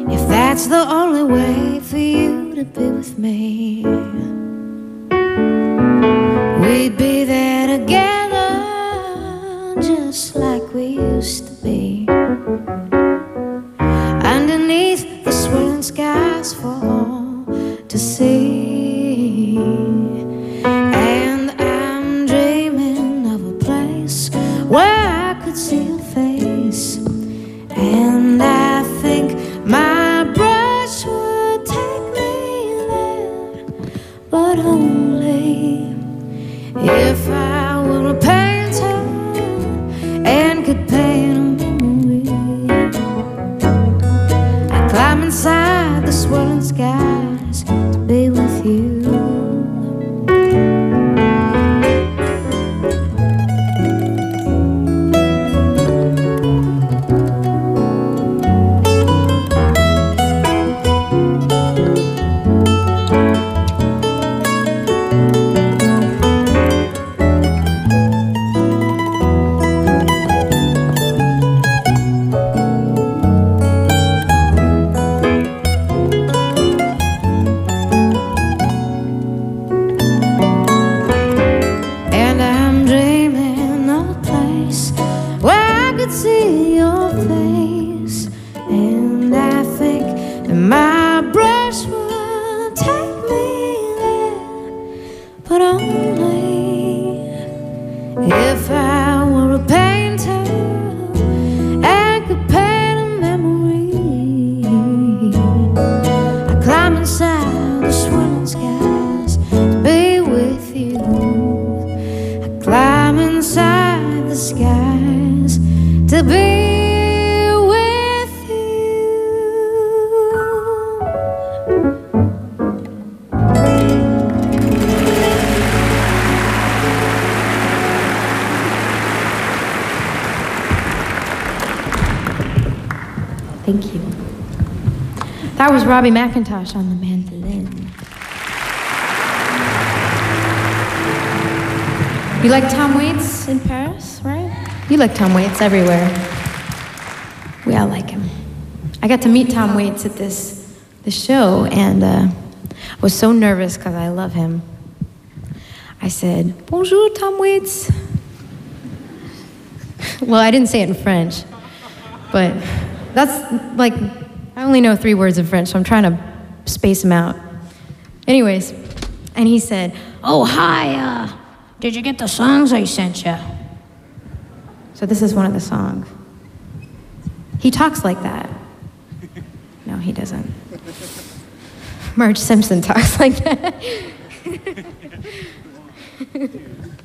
if that's the only way for you to be with me, we'd be there together, just like we used to be, underneath the swirling skies for all to see. And I'm dreaming of a place where I could see your face, and I think my brush would take me there, but only if I were a painter and could paint a memory. I'd climb inside the swirling skies to be with you. See your face, and I think that my brush would take me there, but only if I were a painter and could paint a memory. I climb inside the swirling skies to be with you. I climb inside the skies to be with you. Thank you. That was Robbie McIntosh on the mandolin. You like Tom Waits in Paris, right? You like Tom Waits everywhere. We all like him. I got to meet Tom Waits at this show, and I was so nervous because I love him. I said, "Bonjour, Tom Waits." Well, I didn't say it in French, but that's like, I only know 3 words in French, so I'm trying to space them out. Anyways, and he said, "Oh, hi, did you get the songs I sent you?" So this is one of the songs. He talks like that. No, he doesn't. Marge Simpson talks like that.